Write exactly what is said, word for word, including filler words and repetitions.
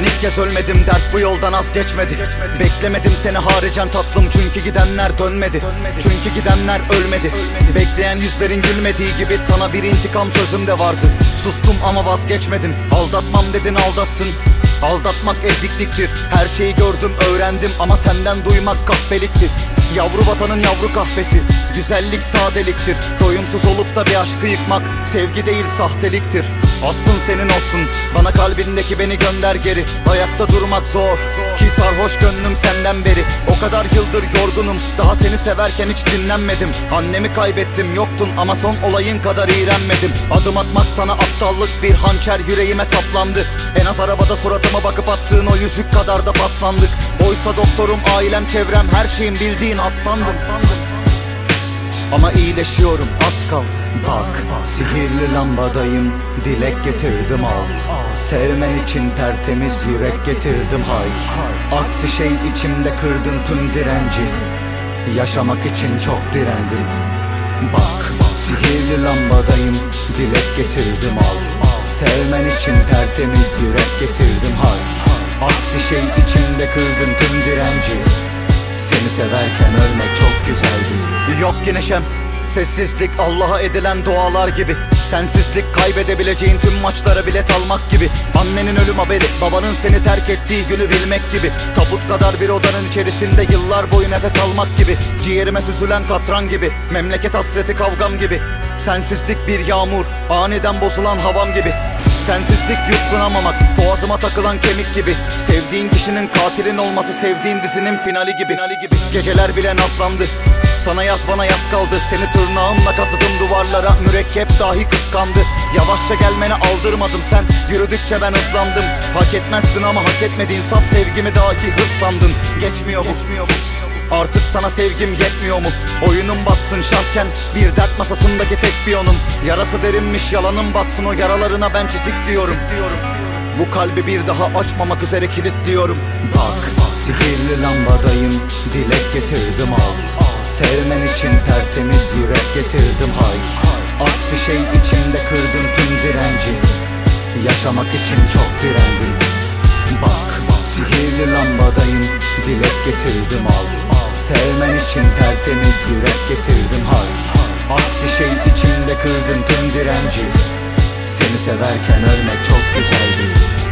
Ben ilk kez ölmedim, dert bu yoldan az geçmedi. Beklemedim seni haricen tatlım, çünkü gidenler dönmedi. Çünkü gidenler ölmedi. Bekleyen yüzlerin gülmediği gibi sana bir intikam sözüm de vardı. Sustum ama vazgeçmedim. Aldatmam dedin, aldattın. Aldatmak ezikliktir. Her şeyi gördüm, öğrendim ama senden duymak kahpeliktir. Yavru vatanın yavru kahvesi, güzellik sadeliktir. Doyumsuz olup da bir aşkı yıkmak sevgi değil sahteliktir. Aslın senin olsun, bana kalbindeki beni gönder geri. Ayakta durmak zor ki sarhoş gönlüm senden beri. O kadar yıldır yorgunum, daha seni severken hiç dinlenmedim. Annemi kaybettim, yoktun ama son olayın kadar iğrenmedim. Adım atmak sana aptallık, bir hançer yüreğime saplandı. En az arabada suratıma bakıp attığın o yüzük kadar da paslandık. Oysa doktorum, ailem, çevrem, her şeyin bildiğin aslandım. Ama iyileşiyorum, az kaldı. Bak, sihirli lambadayım, dilek getirdim al. Sevmen için tertemiz yürek getirdim hay. Aksi şey içimde kırdın tüm direnci. Yaşamak için çok direndim. Bak, sihirli lambadayım, dilek getirdim al. Sevmen için tertemiz yürek getirdim hay. Aksi şey içimde kırdın tüm direnci. Seni severken ölmek çok güzeldi. Yok ki neşem, sessizlik Allah'a edilen dualar gibi. Sensizlik kaybedebileceğin tüm maçlara bilet almak gibi. Annenin ölüm haberi, babanın seni terk ettiği günü bilmek gibi. Tabut kadar bir odanın içerisinde yıllar boyu nefes almak gibi. Ciğerime süzülen katran gibi, memleket hasreti kavgam gibi. Sensizlik bir yağmur, aniden bozulan havam gibi. Sensizlik yutkunamamak, boğazıma takılan kemik gibi. Sevdiğin kişinin katilin olması sevdiğin dizinin finali gibi. Geceler bile nazlandı, sana yaz bana yaz kaldı. Seni tırnağımla kazıdım duvarlara, mürekkep dahi kıskandı. Yavaşça gelmene aldırmadım, sen yürüdükçe ben hızlandım. Hak etmezdin ama hak etmediğin saf sevgimi dahi hırs sandın. Geçmiyor bu, Geçmiyor bu. Artık sana sevgim yetmiyor mu? Oyunun batsın şarken bir dert masasındaki tek piyonun. Yarası derinmiş, yalanın batsın, o yaralarına ben çizik diyorum. Bu kalbi bir daha açmamak üzere kilitliyorum. Bak, sihirli lambadayım, dilek getirdim al. Sevmen için tertemiz yürek getirdim hay. Aksi şey içimde kırdın tüm direnci. Yaşamak için çok direndim. Bak, sihirli lambadayım, dilek getirdim al. Sevmen için tertemiz yürek getirdim hay. Aksi şey içimde kırdın tüm direnci. Seni severken ölmek çok güzeldi.